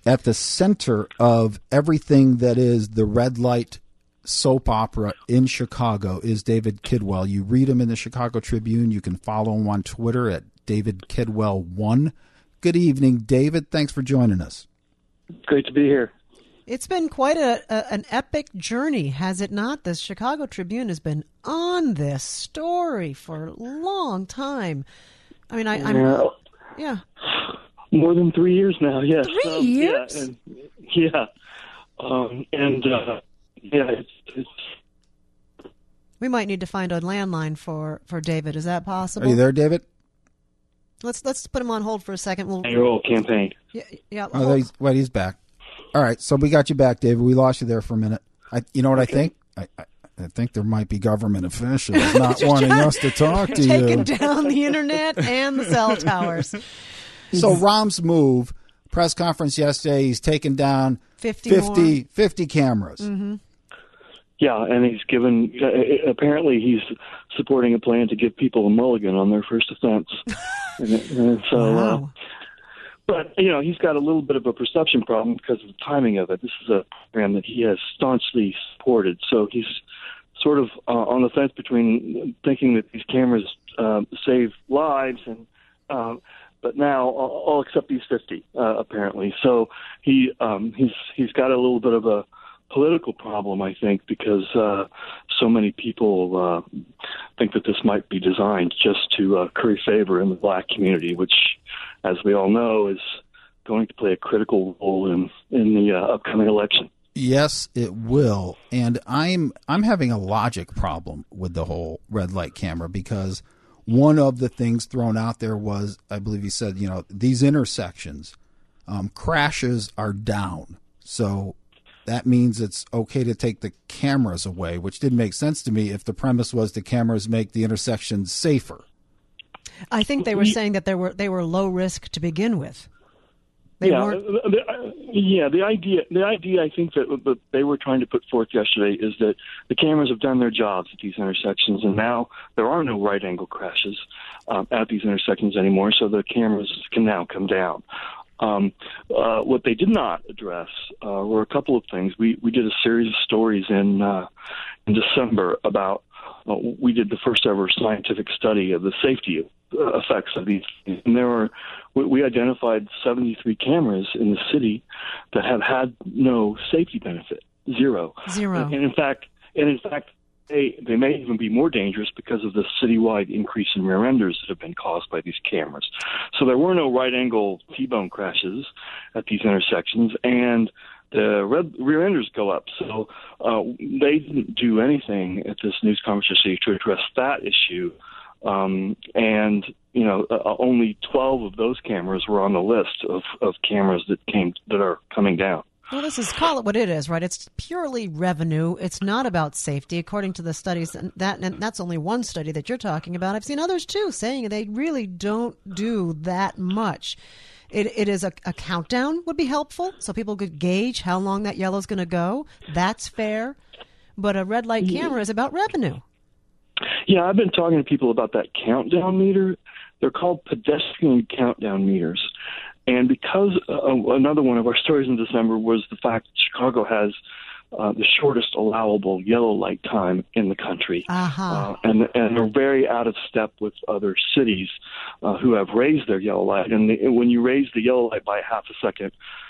at the center of everything that is the red light soap opera in Chicago is David Kidwell. You read him in the Chicago Tribune. You can follow him on Twitter at David Kidwell1. Good evening, David. Thanks for joining us. Great to be here. It's been quite an epic journey, has it not? The Chicago Tribune has been on this story for a long time. I mean, I'm more than 3 years now. Yes, 3 years. It's We might need to find a landline for David. Is that possible? Are you there, David? Let's put him on hold for a second. Your campaign. Yeah. Oh, he's back. All right, so we got you back, David. We lost you there for a minute. You know what I think? I think there might be government officials not wanting us to talk to you. Taking down the internet and the cell towers. So Rahm's move, press conference yesterday, he's taken down 50 cameras. Mm-hmm. Yeah, and he's given, apparently he's supporting a plan to give people a mulligan on their first offense. and so, wow. But, he's got a little bit of a perception problem because of the timing of it. This is a program that he has staunchly supported. So he's sort of on the fence between thinking that these cameras save lives, and but now I'll accept these 50, apparently. So he's got a little bit of a political problem, I think, because so many people think that this might be designed just to curry favor in the black community, which, as we all know, is going to play a critical role in the upcoming election. Yes, it will. And I'm having a logic problem with the whole red light camera, because one of the things thrown out there was, I believe he said, these intersections, crashes are down. So that means it's okay to take the cameras away, which didn't make sense to me if the premise was the cameras make the intersections safer. I think they were saying that they were low risk to begin with. The idea I think that they were trying to put forth yesterday is that the cameras have done their jobs at these intersections, and now there are no right angle crashes at these intersections anymore, so the cameras can now come down. What they did not address were a couple of things. We did a series of stories in December about we did the first ever scientific study of the safety effects of these, and we identified 73 cameras in the city that have had no safety benefit, zero. And in fact, they may even be more dangerous because of the citywide increase in rear enders that have been caused by these cameras. So there were no right-angle T-bone crashes at these intersections, and the rear enders go up. So they didn't do anything at this news conference yesterday to address that issue. Only 12 of those cameras were on the list of cameras that are coming down. Well, call it what it is, right? It's purely revenue. It's not about safety, according to the studies. And that's only one study that you're talking about. I've seen others, too, saying they really don't do that much. It is a countdown would be helpful, so people could gauge how long that yellow's going to go. That's fair. But a red light camera is about revenue. Yeah, I've been talking to people about that countdown meter. They're called pedestrian countdown meters. And because another one of our stories in December was the fact that Chicago has the shortest allowable yellow light time in the country. Uh-huh. And they're very out of step with other cities who have raised their yellow light. And when you raise the yellow light by half a second,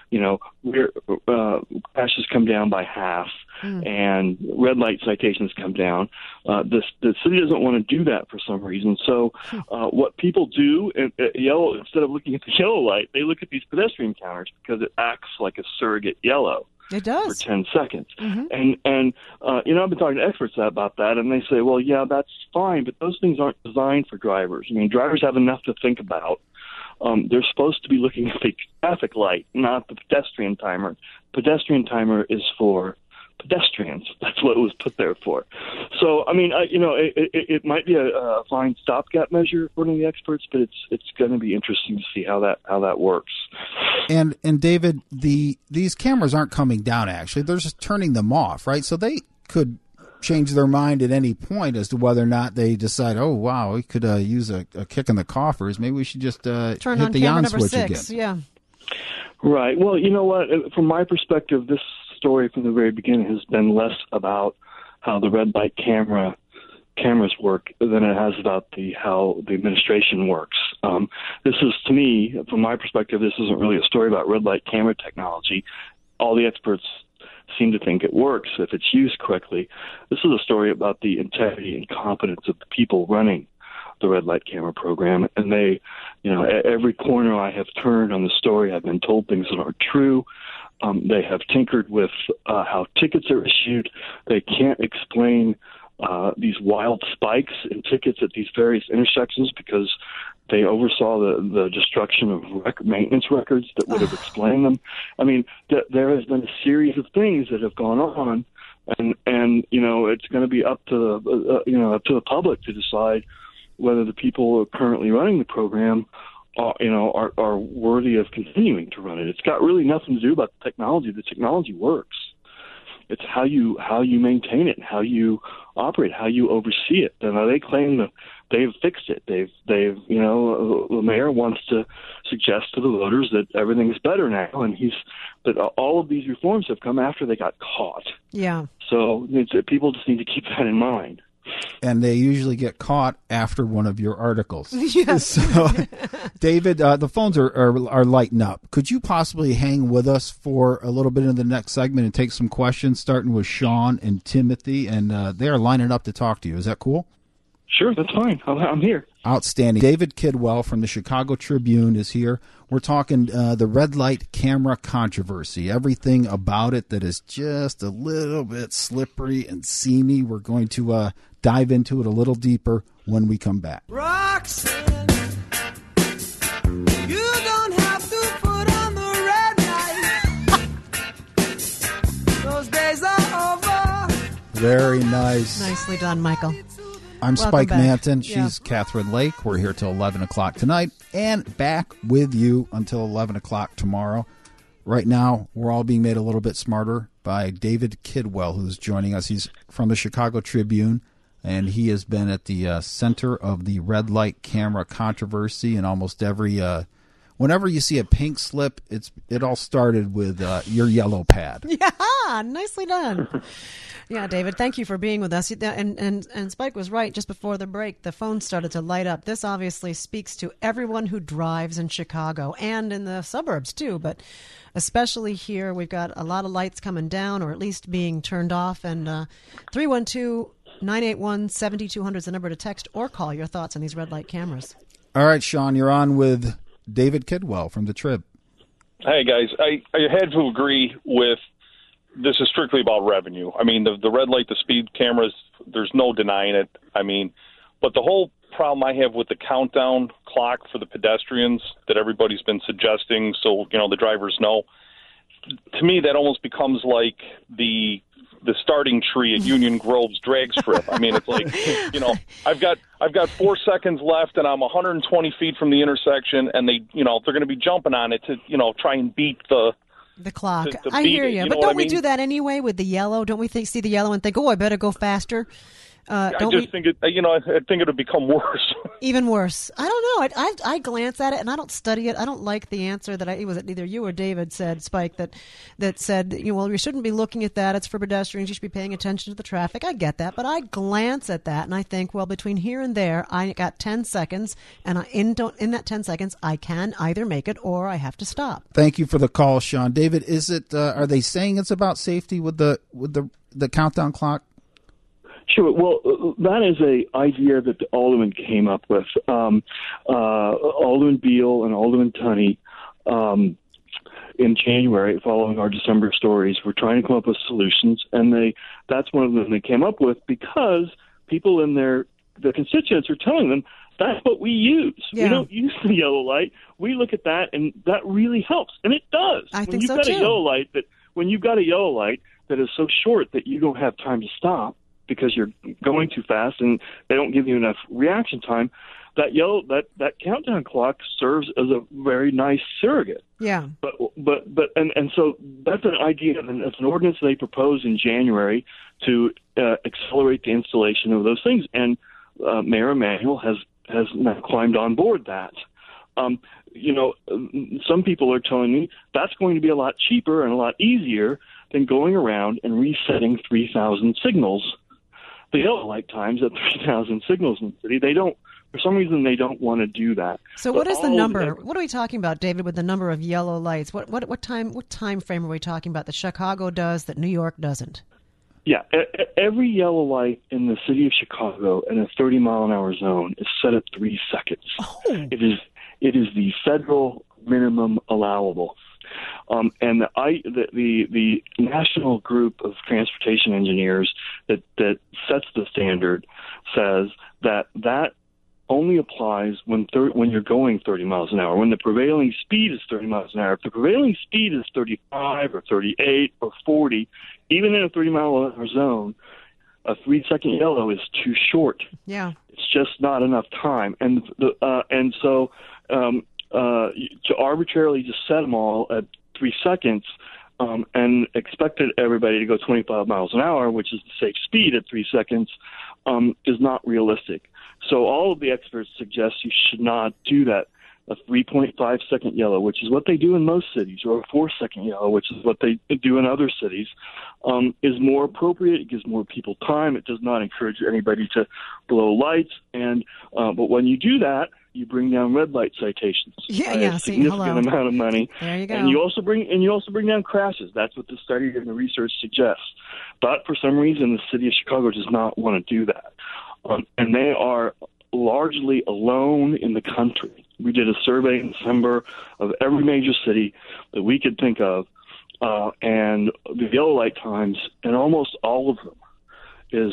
crashes come down by half, and red light citations come down. The city doesn't want to do that for some reason. So what people do, instead of looking at the yellow light, they look at these pedestrian counters because it acts like a surrogate yellow. It does. For 10 seconds. Mm-hmm. And I've been talking to experts about that, and they say, well, yeah, that's fine, but those things aren't designed for drivers. I mean, drivers have enough to think about. They're supposed to be looking at the traffic light, not the pedestrian timer. Pedestrian timer is for pedestrians. That's what it was put there for. So, I mean, it might be a fine stopgap measure according to the experts, but it's going to be interesting to see how that works. And David, these cameras aren't coming down. Actually, they're just turning them off, right? So they could change their mind at any point as to whether or not they decide, oh wow, we could use a kick in the coffers. Maybe we should just turn hit on the camera on number switch 6. again. Yeah. Right. Well, you know what? From my perspective, this story from the very beginning has been less about how the red light cameras work than it has about how the administration works. This is, to me, from my perspective, this isn't really a story about red light camera technology. All the experts seem to think it works if it's used correctly. This is a story about the integrity and competence of the people running the red light camera program. And they, every corner I have turned on the story, I've been told things that aren't true. They have tinkered with how tickets are issued. They can't explain these wild spikes in tickets at these various intersections because they oversaw the destruction of maintenance records that would have explained them. I mean, there has been a series of things that have gone on, and it's going to be up to the public to decide whether the people currently running the program are worthy of continuing to run it. It's got really nothing to do about the technology. The technology works. It's how you maintain it, how you operate, how you oversee it. And they claim that they've fixed it. The mayor wants to suggest to the voters that everything is better now, but all of these reforms have come after they got caught. Yeah. So people just need to keep that in mind. And they usually get caught after one of your articles. Yes. So, David, the phones are lighting up. Could you possibly hang with us for a little bit in the next segment and take some questions, starting with Sean and Timothy? And they are lining up to talk to you. Is that cool? Sure, that's fine. I'm here. Outstanding. David Kidwell from the Chicago Tribune is here. We're talking the red light camera controversy, everything about it that is just a little bit slippery and seamy. We're going to dive into it a little deeper when we come back. Roxanne, you don't have to put on the red light. Those days are over. Very nice. Nicely done, Michael. I'm Welcome Spike back. Manton. She's Yeah. Catherine Lake. We're here till 11 o'clock tonight and back with you until 11 o'clock tomorrow. Right now, we're all being made a little bit smarter by David Kidwell, who's joining us. He's from the Chicago Tribune, and he has been at the center of the red light camera controversy. And almost every whenever you see a pink slip, it all started with your yellow pad. Yeah, nicely done. Yeah, David, thank you for being with us. And Spike was right. Just before the break, the phone started to light up. This obviously speaks to everyone who drives in Chicago and in the suburbs, too. But especially here, we've got a lot of lights coming down or at least being turned off. And 312-981-7200 is the number to text or call your thoughts on these red light cameras. All right, Sean, you're on with David Kidwell from the Trib. Hey, guys, I had to agree with this is strictly about revenue. I mean, the red light, the speed cameras, there's no denying it. I mean, but the whole problem I have with the countdown clock for the pedestrians that everybody's been suggesting, so, the drivers know, to me that almost becomes like the starting tree at Union Grove's drag strip. I mean, it's like, I've got 4 seconds left and I'm 120 feet from the intersection, and they're going to be jumping on it to, try and beat the clock. To I hear you. But don't we mean? do that anyway with the yellow? Don't we see the yellow and think, oh, I better go faster? I think it, I think it would become worse. Even worse. I don't know. I glance at it and I don't study it. I don't like the answer that it was either you or David said, Spike, that said, well, you shouldn't be looking at that. It's for pedestrians. You should be paying attention to the traffic. I get that, but I glance at that and I think, well, between here and there, I got 10 seconds, and in that 10 seconds, I can either make it or I have to stop. Thank you for the call, Sean. David, is it? Are they saying it's about safety with the countdown clock? Sure. Well, that is a idea that the aldermen came up with. Alderman Beal and Alderman Tunney, in January, following our December stories, were trying to come up with solutions, and that's one of them they came up with because people in the constituents are telling them that's what we use. Yeah. We don't use the yellow light. We look at that, and that really helps, and it does. I think so, When you've got a yellow light that is so short that you don't have time to stop because you're going too fast and they don't give you enough reaction time, that countdown clock serves as a very nice surrogate. Yeah. But so that's an idea, and it's an ordinance they proposed in January to accelerate the installation of those things, and Mayor Emanuel has now climbed on board that. some people are telling me that's going to be a lot cheaper and a lot easier than going around and resetting 3,000 signals, the yellow light times at 3,000 signals in the city. They don't, for some reason, they don't want to do that. So what is the number? What are we talking about, David, with the number of yellow lights? What time frame are we talking about that Chicago does that New York doesn't? Yeah, every yellow light in the city of Chicago in a 30-mile-an-hour zone is set at 3 seconds. Oh. It is the federal minimum allowable. And the national group of transportation engineers that sets the standard says that only applies when you're going 30 miles an hour. When the prevailing speed is 30 miles an hour, if the prevailing speed is 35 or 38 or 40, even in a 30-mile-an-hour zone, a 3-second yellow is too short. Yeah, it's just not enough time, and so to arbitrarily just set them all at 3 seconds and expected everybody to go 25 miles an hour, which is the safe speed at 3 seconds, is not realistic. So all of the experts suggest you should not do that. A 3.5-second yellow, which is what they do in most cities, or a 4-second yellow, which is what they do in other cities, is more appropriate. It gives more people time. It does not encourage anybody to blow lights. And but when you do that, you bring down red light citations by a significant amount of money. There you go. And you also bring down crashes. That's what the study and the research suggests. But for some reason, the city of Chicago does not want to do that, and they are largely alone in the country. We did a survey in December of every major city that we could think of, and the yellow light times in almost all of them is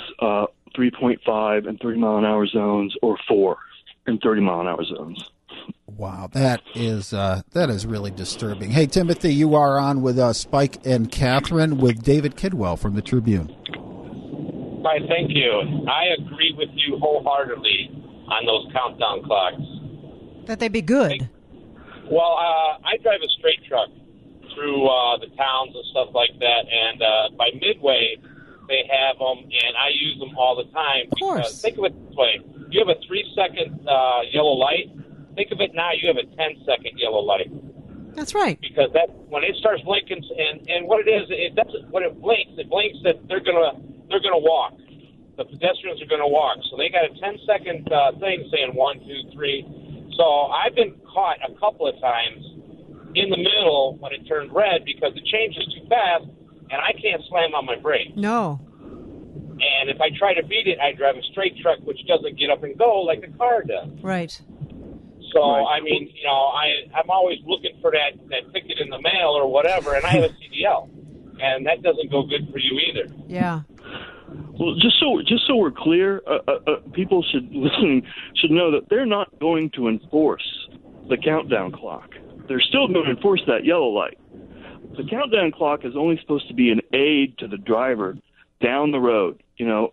3.5 and 30-mile-an-hour zones, or 4 and 30-mile-an-hour zones. Wow, that is really disturbing. Hey, Timothy, you are on with Spike and Catherine with David Kidwell from the Tribune. Hi, thank you. I agree with you wholeheartedly on those countdown clocks. That they be good. Well, I drive a straight truck through the towns and stuff like that, and by Midway, they have them, and I use them all the time. Of course. Because think of it this way. You have a 3-second yellow light. Think of it now, you have a 10-second yellow light. That's right. Because that when it starts blinking, and what it is, it doesn't. When it blinks that they're gonna walk. The pedestrians are gonna walk. So they got a 10-second thing saying 1, 2, 3. So I've been caught a couple of times in the middle when it turned red because it changes too fast, and I can't slam on my brake. No. And if I try to beat it, I drive a straight truck, which doesn't get up and go like a car does. Right. So, I mean, I'm always looking for that ticket in the mail or whatever, and I have a CDL, and that doesn't go good for you either. Yeah. Well, just so we're clear, people should know that they're not going to enforce the countdown clock. They're still going to enforce that yellow light. The countdown clock is only supposed to be an aid to the driver down the road.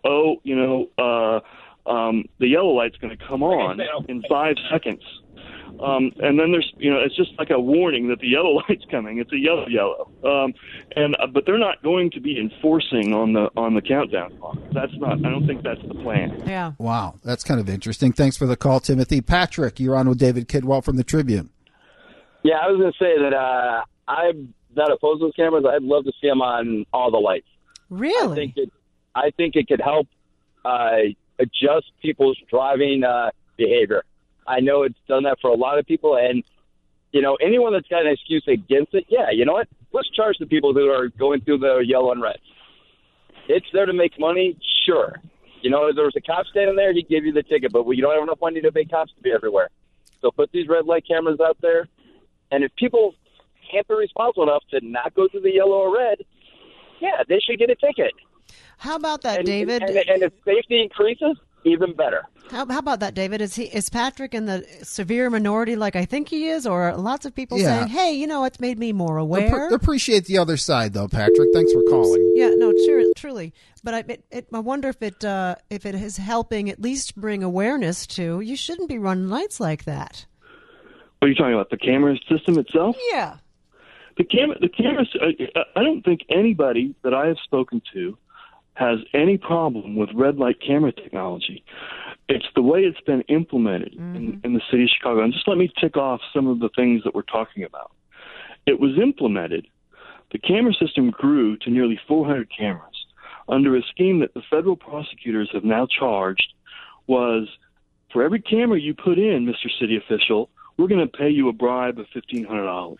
The yellow light's going to come on in 5 seconds. And then there's, it's just like a warning that the yellow light's coming. It's a yellow. But they're not going to be enforcing on the countdown clock. I don't think that's the plan. Yeah. Wow, that's kind of interesting. Thanks for the call, Timothy. Patrick, you're on with David Kidwell from the Tribune. Yeah, I was going to say that I'm not opposed to those cameras. I'd love to see them on all the lights. Really? I think it could help adjust people's driving behavior. I know it's done that for a lot of people, and, anyone that's got an excuse against it, yeah, you know what? Let's charge the people who are going through the yellow and red. It's there to make money, sure. If there was a cop standing there, he'd give you the ticket, but you don't have enough money to pay cops to be everywhere. So put these red light cameras out there, and if people can't be responsible enough to not go through the yellow or red, yeah, they should get a ticket. How about that, David? And if safety increases, even better. How about that, David? Is Patrick in the severe minority like I think he is, or lots of people saying, hey, it's made me more aware? Appreciate the other side, though, Patrick. Thanks for calling. Yeah, no, truly. But I wonder if it is helping at least bring awareness to you shouldn't be running lights like that. What are you talking about, the camera system itself? Yeah. The cameras, I don't think anybody that I have spoken to has any problem with red light camera technology. It's the way it's been implemented in the city of Chicago. And just let me tick off some of the things that we're talking about. It was implemented. The camera system grew to nearly 400 cameras under a scheme that the federal prosecutors have now charged was, for every camera you put in, Mr. City Official, we're going to pay you a bribe of $1,500.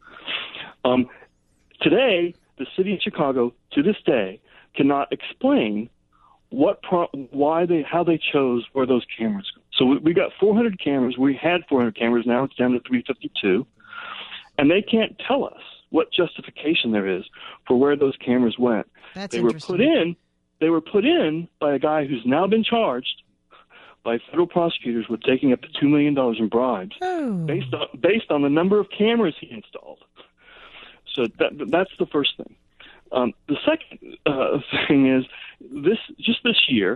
Today, the city of Chicago, to this day, cannot explain how they chose where those cameras go. So we got 400 cameras. We had 400 cameras. Now it's down to 352. And they can't tell us what justification there is for where those cameras went. That's They were put in by a guy who's now been charged by federal prosecutors with taking up to $2 million in bribes based on the number of cameras he installed. So that's the first thing. The second thing is this year,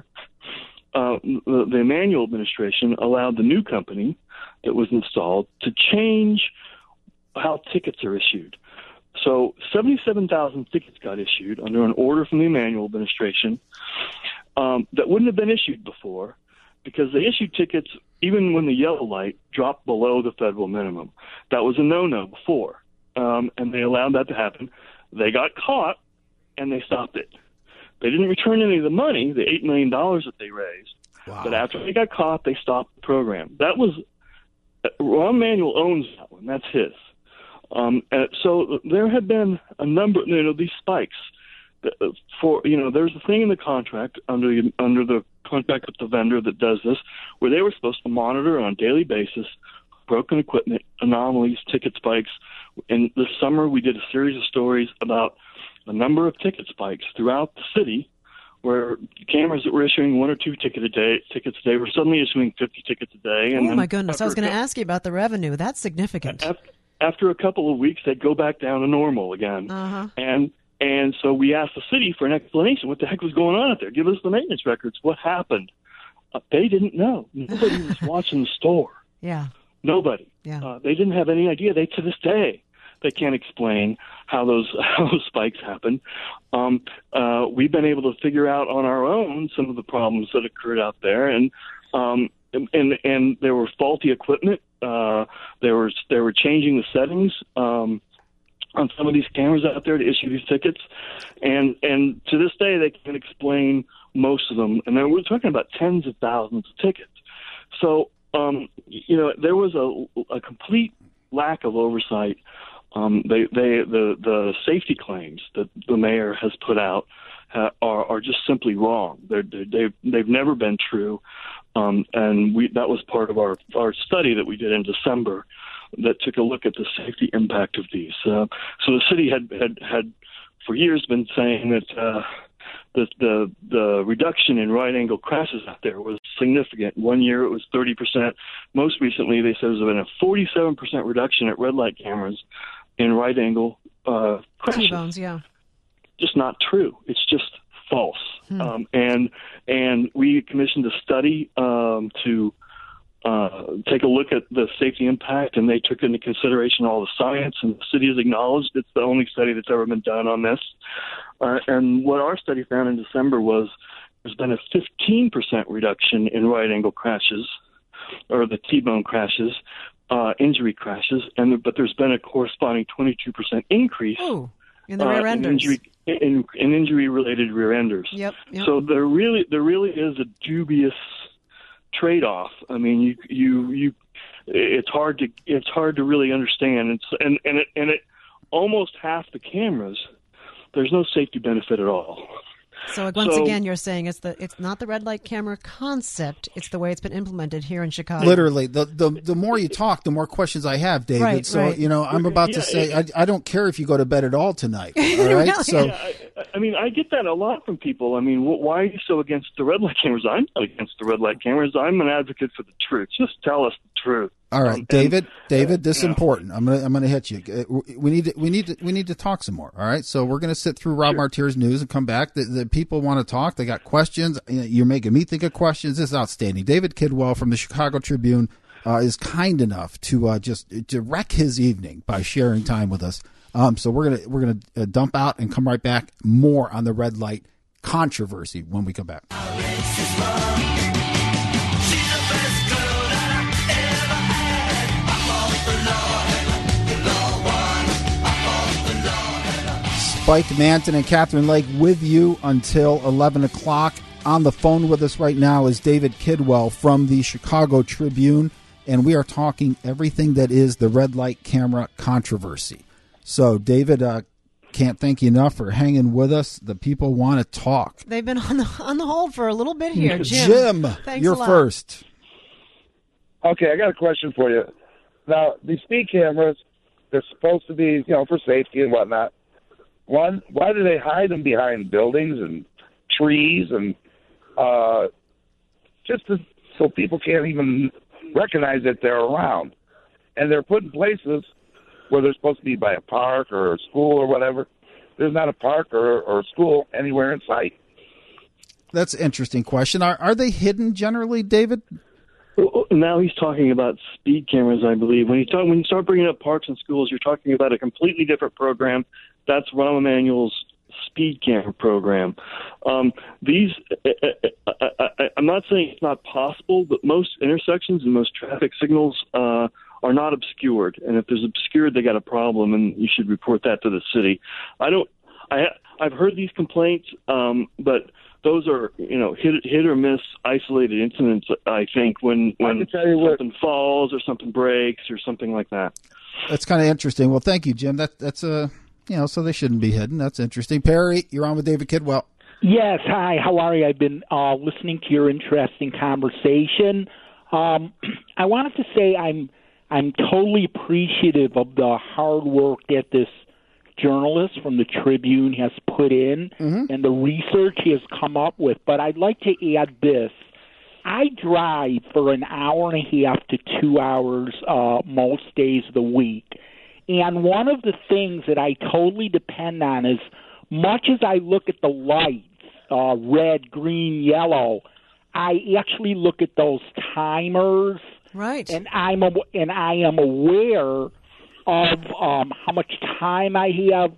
the Emanuel administration allowed the new company that was installed to change how tickets are issued. So 77,000 tickets got issued under an order from the Emanuel administration that wouldn't have been issued before because they issued tickets even when the yellow light dropped below the federal minimum. That was a no-no before, and they allowed that to happen. They got caught, and they stopped it. They didn't return any of the money, the $8 million that they raised. Wow. But after they got caught, they stopped the program. That was Rahm Emanuel owns that one. That's his. So there have been a number, these spikes. There's a thing in the contract under the contract with the vendor that does this, where they were supposed to monitor on a daily basis broken equipment, anomalies, ticket spikes. In the summer, we did a series of stories about a number of ticket spikes throughout the city, where cameras that were issuing 1 or 2 tickets a day were suddenly issuing 50 tickets a day. And my goodness! I was going to ask you about the revenue. That's significant. After a couple of weeks, they'd go back down to normal again. And so we asked the city for an explanation. What the heck was going on out there? Give us the maintenance records. What happened? They didn't know. Nobody was watching the store. Yeah. Nobody. Yeah. They didn't have any idea. To this day, they can't explain how those spikes happen. We've been able to figure out on our own some of the problems that occurred out there, and there were faulty equipment. They were changing the settings on some of these cameras out there to issue these tickets, and to this day they can't explain most of them. And we're talking about tens of thousands of tickets. So there was a complete lack of oversight. The safety claims that the mayor has put out are just simply wrong. They've never been true, and that was part of our study that we did in December that took a look at the safety impact of these. So the city had for years been saying that the reduction in right-angle crashes out there was significant. One year it was 30%. Most recently they said there's been a 47% reduction at red light cameras in right-angle crashes. T-bones, yeah. Just not true. It's just false. And we commissioned a study to take a look at the safety impact, and they took into consideration all the science, and the city has acknowledged it's the only study that's ever been done on this. And what our study found in December was there's been a 15% reduction in right-angle crashes, or the T-bone crashes, injury crashes, but there's been a corresponding 22% increase in the rear enders. In injury-related rear enders. Yep. So there really is a dubious trade-off. I mean, it's hard to really understand. And it almost half the cameras, there's no safety benefit at all. So once again, you're saying it's not the red light camera concept; it's the way it's been implemented here in Chicago. Literally, the more you talk, the more questions I have, David. Right, so right. I'm about to say I don't care if you go to bed at all tonight. All right, Really? so I mean, I get that a lot from people. I mean, why are you so against the red light cameras? I'm not against the red light cameras. I'm an advocate for the truth. Just tell us the truth. all right, David, this is important. I'm gonna hit you. We need to talk some more. All right, so we're gonna sit through Rob Martier's news and come back. The people want to talk. They got questions. You're making me think of questions. This is outstanding. David Kidwell from the Chicago Tribune is kind enough to to wreck his evening by sharing time with us. So we're gonna dump out and come right back. More on the red light controversy when we come back. Spike Manton and Catherine Lake with you until 11 o'clock. On the phone with us right now is David Kidwell from the Chicago Tribune, and we are talking everything that is the red light camera controversy. So, David, can't thank you enough for hanging with us. The people want to talk. They've been on the hold for a little bit here. Jim, thanks you're a lot. first. Okay, I got a question for you. Now, these speed cameras, they're supposed to be, for safety and whatnot. One, why do they hide them behind buildings and trees and so people can't even recognize that they're around? And they're put in places where they're supposed to be by a park or a school or whatever. There's not a park or a school anywhere in sight. That's an interesting question. Are they hidden generally, David? Now he's talking about speed cameras, I believe. When you start bringing up parks and schools, you're talking about a completely different program. That's Rahm Emanuel's speed camera program. I'm not saying it's not possible, but most intersections and most traffic signals are not obscured. And if there's obscured, they got a problem, and you should report that to the city. I've heard these complaints, but those are, hit or miss isolated incidents, I think, when something falls or something breaks or something like that. That's kind of interesting. Well, thank you, Jim. That's so they shouldn't be hidden. That's interesting. Perry, you're on with David Kidwell. Yes, hi. How are you? I've been listening to your interesting conversation. I wanted to say I'm totally appreciative of the hard work that this journalist from the Tribune has put in and the research he has come up with. But I'd like to add this. I drive for an hour and a half to 2 hours most days of the week. And one of the things that I totally depend on is, much as I look at the lights, red, green, yellow, I actually look at those timers. Right. And I am aware of how much time I have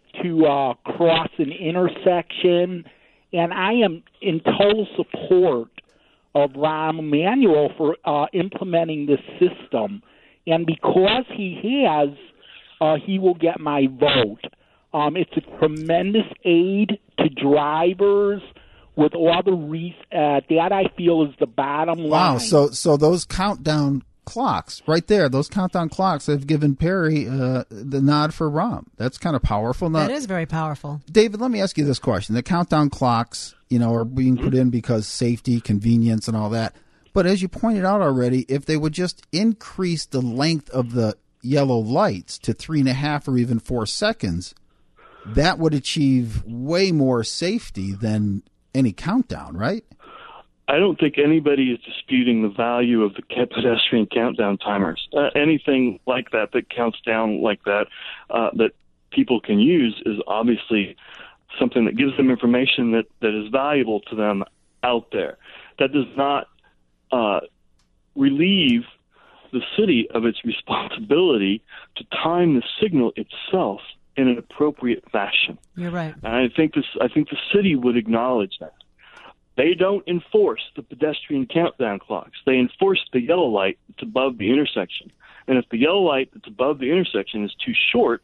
to cross an intersection, and I am in total support of Rahm Emanuel for implementing this system. And because he has, he will get my vote. It's a tremendous aid to drivers with all the that I feel is the bottom line. Wow, so those countdown clocks right there, those countdown clocks have given Perry the nod for Rahm. That's kind of powerful. Now, that is very powerful. David, let me ask you this question. The countdown clocks, are being put in because safety, convenience, and all that. But as you pointed out already, if they would just increase the length of the yellow lights to 3.5 or even 4 seconds, that would achieve way more safety than any countdown, right? I don't think anybody is disputing the value of the pedestrian countdown timers. Anything like that counts down like that, that people can use is obviously something that gives them information that is valuable to them out there. That does not relieve the city of its responsibility to time the signal itself in an appropriate fashion. You're right. And I think the city would acknowledge that. They don't enforce the pedestrian countdown clocks. They enforce the yellow light that's above the intersection. And if the yellow light that's above the intersection is too short,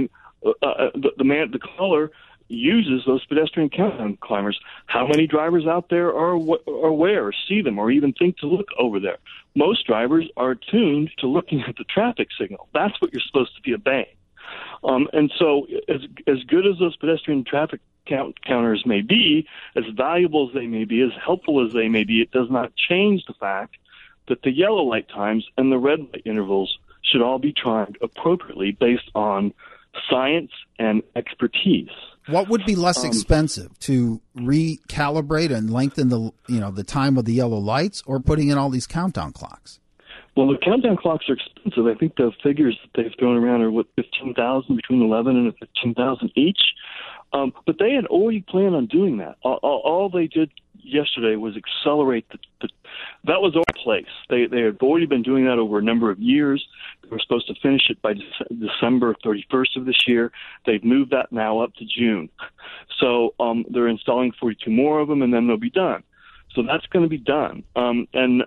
the caller uses those pedestrian countdown climbers. How many drivers out there are aware or see them or even think to look over there? Most drivers are attuned to looking at the traffic signal. That's what you're supposed to be obeying. And so as good as those pedestrian traffic counters may be, as valuable as they may be, as helpful as they may be, it does not change the fact that the yellow light times and the red light intervals should all be timed appropriately based on science and expertise. What would be less expensive, to recalibrate and lengthen the time of the yellow lights, or putting in all these countdown clocks? Well, the countdown clocks are expensive. I think the figures that they've thrown around are $15,000, between $11,000 and $15,000 each. But they had already planned on doing that. All they did yesterday was accelerate that was our place. They had already been doing that over a number of years. They were supposed to finish it by December 31st of this year. They've moved that now up to June. So they're installing 42 more of them, and then they'll be done. So that's going to be done. And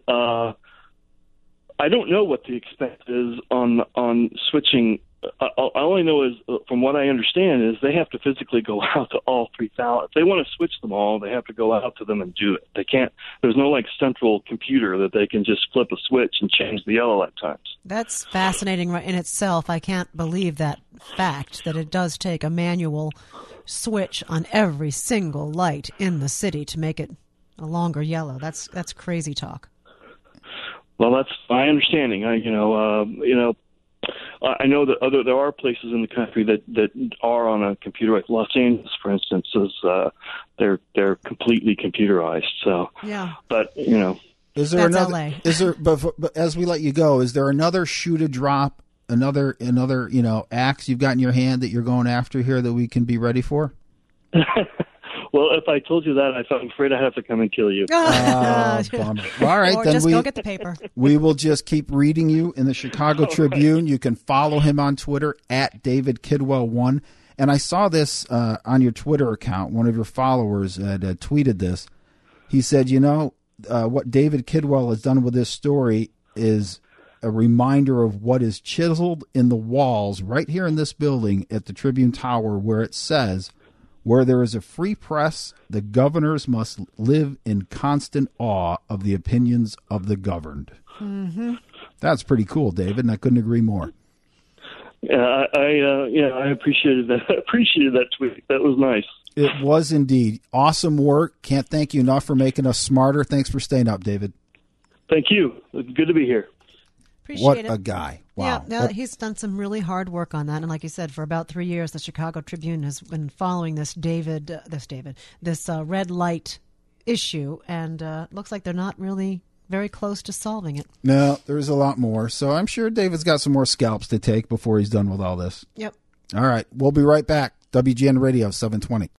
I don't know what the expense is on switching. I only know is, from what I understand, is they have to physically go out to all 3,000. If they want to switch them all, they have to go out to them and do it. They can't. There's no like central computer that they can just flip a switch and change the yellow light times. That's fascinating in itself. I can't believe that fact, that it does take a manual switch on every single light in the city to make it a longer yellow. That's crazy talk. Well, that's my understanding. I know that there are places in the country that are on a computer, like Los Angeles, for instance, is they're completely computerized. So, yeah. But is there That's another? LA. Is there? But as we let you go, is there another shoe to drop? Another axe you've got in your hand that you're going after here that we can be ready for? Well, if I told you that, I'm afraid I'd have to come and kill you. Oh, bummer. All right, Or then just go get the paper. We will just keep reading you in the Chicago Tribune. You can follow him on Twitter at David Kidwell1. And I saw this on your Twitter account. One of your followers had tweeted this. He said, what David Kidwell has done with this story is a reminder of what is chiseled in the walls right here in this building at the Tribune Tower, where it says, "Where there is a free press, the governors must live in constant awe of the opinions of the governed." Mm-hmm. That's pretty cool, David, and I couldn't agree more. Yeah, I appreciated that. I appreciated that tweet. That was nice. It was indeed. Awesome work. Can't thank you enough for making us smarter. Thanks for staying up, David. Thank you. It's good to be here. Appreciate What it. a guy. Wow. Yeah, he's done some really hard work on that. And like you said, for about 3 years, the Chicago Tribune has been following this red light issue. And looks like they're not really very close to solving it. No, there's a lot more. So I'm sure David's got some more scalps to take before he's done with all this. Yep. All right. We'll be right back. WGN Radio 720.